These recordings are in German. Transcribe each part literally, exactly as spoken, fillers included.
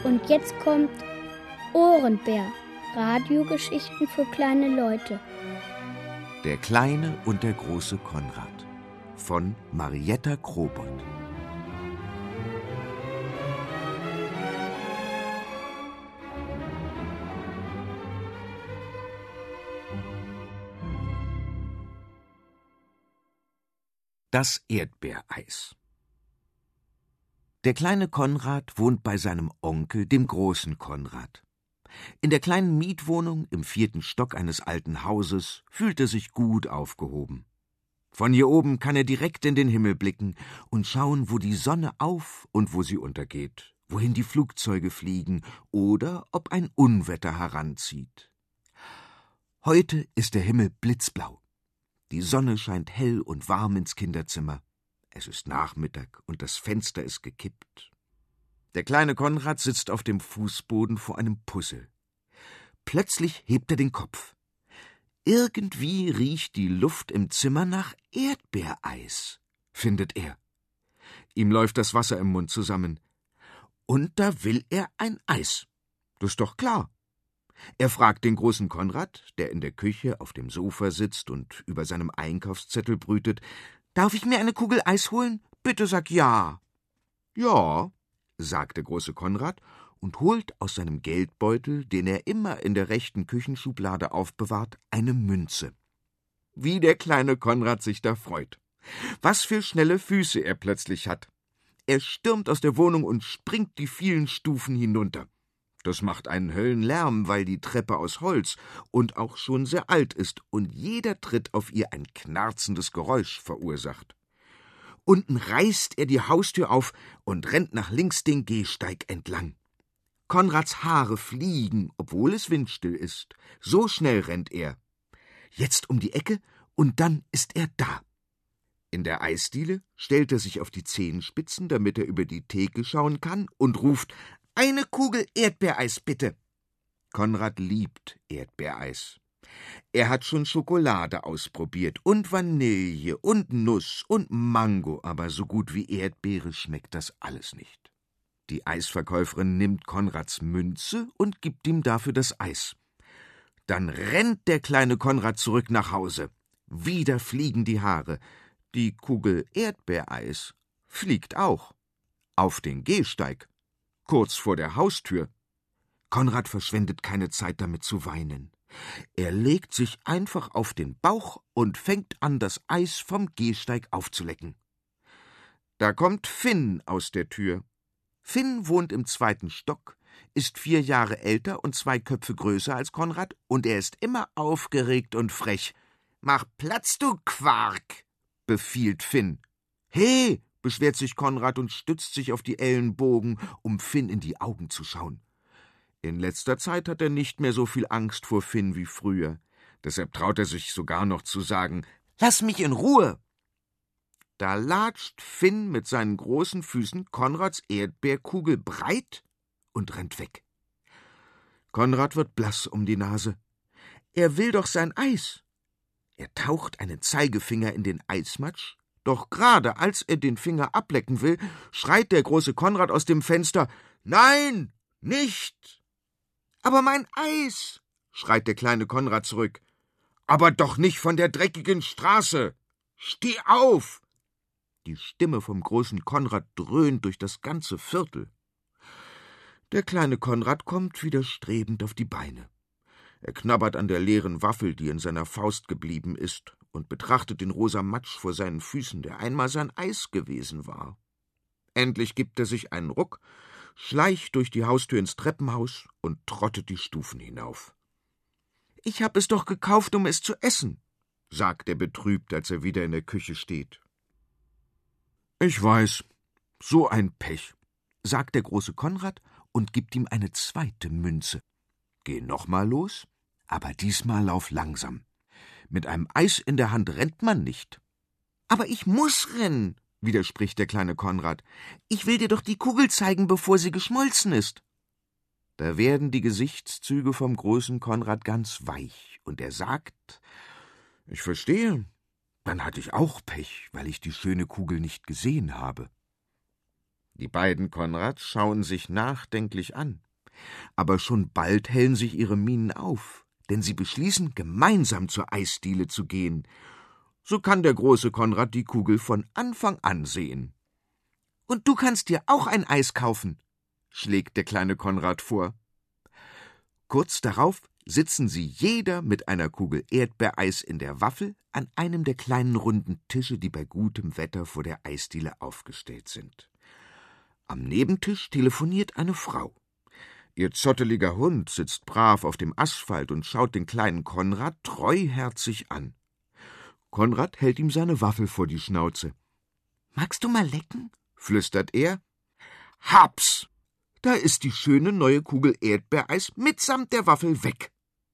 Und jetzt kommt Ohrenbär, Radiogeschichten für kleine Leute. Der kleine und der große Konrad von Marietta Krobot. Das Erdbeereis. Der kleine Konrad wohnt bei seinem Onkel, dem großen Konrad. In der kleinen Mietwohnung im vierten Stock eines alten Hauses fühlt er sich gut aufgehoben. Von hier oben kann er direkt in den Himmel blicken und schauen, wo die Sonne auf und wo sie untergeht, wohin die Flugzeuge fliegen oder ob ein Unwetter heranzieht. Heute ist der Himmel blitzblau. Die Sonne scheint hell und warm ins Kinderzimmer. Es ist Nachmittag und das Fenster ist gekippt. Der kleine Konrad sitzt auf dem Fußboden vor einem Puzzle. Plötzlich hebt er den Kopf. Irgendwie riecht die Luft im Zimmer nach Erdbeereis, findet er. Ihm läuft das Wasser im Mund zusammen. Und da will er ein Eis. Das ist doch klar. Er fragt den großen Konrad, der in der Küche auf dem Sofa sitzt und über seinem Einkaufszettel brütet: »Darf ich mir eine Kugel Eis holen? Bitte sag ja.« »Ja«, sagt der große Konrad und holt aus seinem Geldbeutel, den er immer in der rechten Küchenschublade aufbewahrt, eine Münze. Wie der kleine Konrad sich da freut. Was für schnelle Füße er plötzlich hat. Er stürmt aus der Wohnung und springt die vielen Stufen hinunter. Das macht einen Höllenlärm, weil die Treppe aus Holz und auch schon sehr alt ist und jeder Tritt auf ihr ein knarzendes Geräusch verursacht. Unten reißt er die Haustür auf und rennt nach links den Gehsteig entlang. Konrads Haare fliegen, obwohl es windstill ist. So schnell rennt er. Jetzt um die Ecke und dann ist er da. In der Eisdiele stellt er sich auf die Zehenspitzen, damit er über die Theke schauen kann und ruft: »Eine Kugel Erdbeereis, bitte!« Konrad liebt Erdbeereis. Er hat schon Schokolade ausprobiert und Vanille und Nuss und Mango, aber so gut wie Erdbeere schmeckt das alles nicht. Die Eisverkäuferin nimmt Konrads Münze und gibt ihm dafür das Eis. Dann rennt der kleine Konrad zurück nach Hause. Wieder fliegen die Haare. Die Kugel Erdbeereis fliegt auch. Auf den Gehsteig. Kurz vor der Haustür. Konrad verschwendet keine Zeit damit zu weinen. Er legt sich einfach auf den Bauch und fängt an, das Eis vom Gehsteig aufzulecken. Da kommt Finn aus der Tür. Finn wohnt im zweiten Stock, ist vier Jahre älter und zwei Köpfe größer als Konrad, und er ist immer aufgeregt und frech. »Mach Platz, du Quark«, befiehlt Finn. »He«, beschwert sich Konrad und stützt sich auf die Ellenbogen, um Finn in die Augen zu schauen. In letzter Zeit hat er nicht mehr so viel Angst vor Finn wie früher. Deshalb traut er sich sogar noch zu sagen: »Lass mich in Ruhe!« Da latscht Finn mit seinen großen Füßen Konrads Erdbeerkugel breit und rennt weg. Konrad wird blass um die Nase. Er will doch sein Eis. Er taucht einen Zeigefinger in den Eismatsch. Doch gerade als er den Finger ablecken will, schreit der große Konrad aus dem Fenster: »Nein, nicht!« »Aber mein Eis«, schreit der kleine Konrad zurück. »Aber doch nicht von der dreckigen Straße! Steh auf!« Die Stimme vom großen Konrad dröhnt durch das ganze Viertel. Der kleine Konrad kommt widerstrebend auf die Beine. Er knabbert an der leeren Waffel, die in seiner Faust geblieben ist, und betrachtet den rosa Matsch vor seinen Füßen, der einmal sein Eis gewesen war. Endlich gibt er sich einen Ruck, schleicht durch die Haustür ins Treppenhaus und trottet die Stufen hinauf. »Ich hab es doch gekauft, um es zu essen«, sagt er betrübt, als er wieder in der Küche steht. »Ich weiß, so ein Pech«, sagt der große Konrad und gibt ihm eine zweite Münze. »Geh noch mal los, aber diesmal lauf langsam. Mit einem Eis in der Hand rennt man nicht.« »Aber ich muss rennen«, widerspricht der kleine Konrad. »Ich will dir doch die Kugel zeigen, bevor sie geschmolzen ist.« Da werden die Gesichtszüge vom großen Konrad ganz weich, und er sagt: »Ich verstehe, dann hatte ich auch Pech, weil ich die schöne Kugel nicht gesehen habe.« Die beiden Konrads schauen sich nachdenklich an. Aber schon bald hellen sich ihre Mienen auf, denn sie beschließen, gemeinsam zur Eisdiele zu gehen. So kann der große Konrad die Kugel von Anfang an sehen. »Und du kannst dir auch ein Eis kaufen«, schlägt der kleine Konrad vor. Kurz darauf sitzen sie jeder mit einer Kugel Erdbeereis in der Waffel an einem der kleinen runden Tische, die bei gutem Wetter vor der Eisdiele aufgestellt sind. Am Nebentisch telefoniert eine Frau. Ihr zotteliger Hund sitzt brav auf dem Asphalt und schaut den kleinen Konrad treuherzig an. Konrad hält ihm seine Waffel vor die Schnauze. »Magst du mal lecken?« flüstert er. »Hab's! Da ist die schöne neue Kugel Erdbeereis mitsamt der Waffel weg.«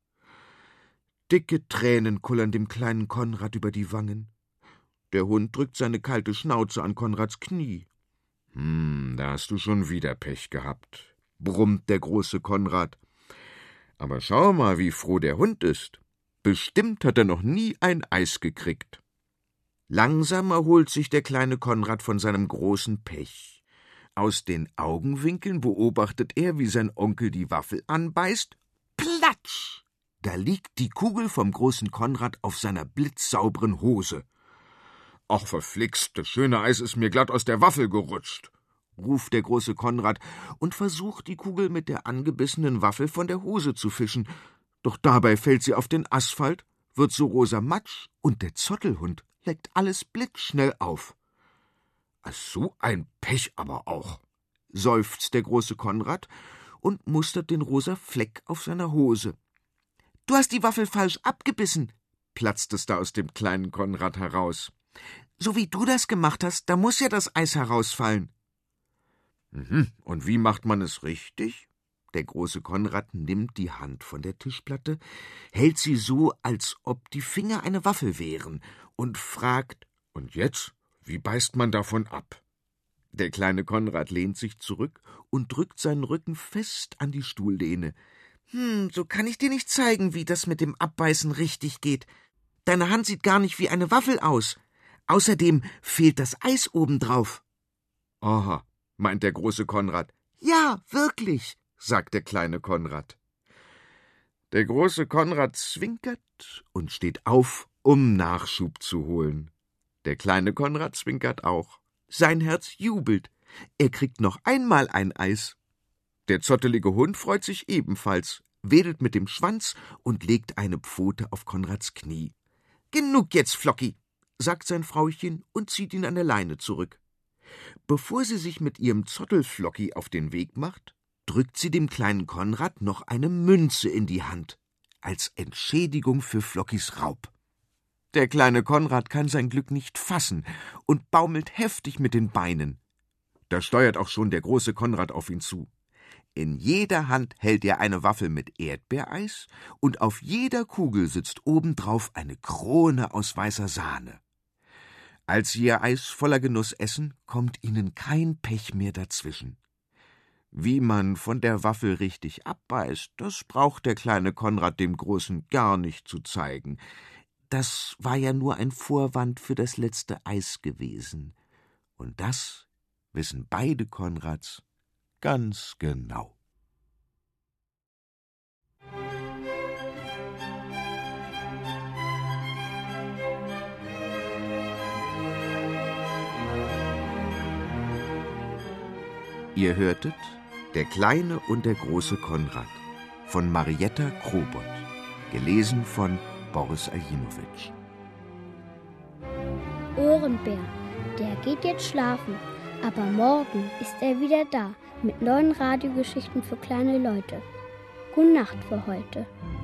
Dicke Tränen kullern dem kleinen Konrad über die Wangen. Der Hund drückt seine kalte Schnauze an Konrads Knie. »Hm, da hast du schon wieder Pech gehabt«, brummt der große Konrad. »Aber schau mal, wie froh der Hund ist. Bestimmt hat er noch nie ein Eis gekriegt.« Langsam erholt sich der kleine Konrad von seinem großen Pech. Aus den Augenwinkeln beobachtet er, wie sein Onkel die Waffel anbeißt. Platsch! Da liegt die Kugel vom großen Konrad auf seiner blitzsauberen Hose. »Ach, verflixt, das schöne Eis ist mir glatt aus der Waffel gerutscht«, ruft der große Konrad und versucht, die Kugel mit der angebissenen Waffel von der Hose zu fischen. Doch dabei fällt sie auf den Asphalt, wird so rosa Matsch und der Zottelhund leckt alles blitzschnell auf. »So ein Pech aber auch«, seufzt der große Konrad und mustert den rosa Fleck auf seiner Hose. »Du hast die Waffel falsch abgebissen«, platzt es da aus dem kleinen Konrad heraus. »So wie du das gemacht hast, da muss ja das Eis herausfallen.« Mhm. Und wie macht man es richtig? Der große Konrad nimmt die Hand von der Tischplatte, hält sie so, als ob die Finger eine Waffel wären, und fragt, »Und jetzt? Wie beißt man davon ab?« Der kleine Konrad lehnt sich zurück und drückt seinen Rücken fest an die Stuhllehne. »Hm, so kann ich dir nicht zeigen, wie das mit dem Abbeißen richtig geht. Deine Hand sieht gar nicht wie eine Waffel aus. Außerdem fehlt das Eis obendrauf.« »Aha«, meint der große Konrad. »Ja, wirklich«, sagt der kleine Konrad. Der große Konrad zwinkert und steht auf, um Nachschub zu holen. Der kleine Konrad zwinkert auch. Sein Herz jubelt. Er kriegt noch einmal ein Eis. Der zottelige Hund freut sich ebenfalls, wedelt mit dem Schwanz und legt eine Pfote auf Konrads Knie. »Genug jetzt, Flocki«, sagt sein Frauchen und zieht ihn an der Leine zurück. Bevor sie sich mit ihrem Zottelflocki auf den Weg macht, drückt sie dem kleinen Konrad noch eine Münze in die Hand, als Entschädigung für Flockis Raub. Der kleine Konrad kann sein Glück nicht fassen und baumelt heftig mit den Beinen. Da steuert auch schon der große Konrad auf ihn zu. In jeder Hand hält er eine Waffel mit Erdbeereis und auf jeder Kugel sitzt obendrauf eine Krone aus weißer Sahne. Als sie ihr Eis voller Genuss essen, kommt ihnen kein Pech mehr dazwischen. Wie man von der Waffel richtig abbeißt, das braucht der kleine Konrad dem Großen gar nicht zu zeigen. Das war ja nur ein Vorwand für das letzte Eis gewesen. Und das wissen beide Konrads ganz genau. Ihr hörtet »Der kleine und der große Konrad« von Marietta Krobot, gelesen von Boris Aljinowitsch. Ohrenbär, der geht jetzt schlafen, aber morgen ist er wieder da mit neuen Radiogeschichten für kleine Leute. Gute Nacht für heute.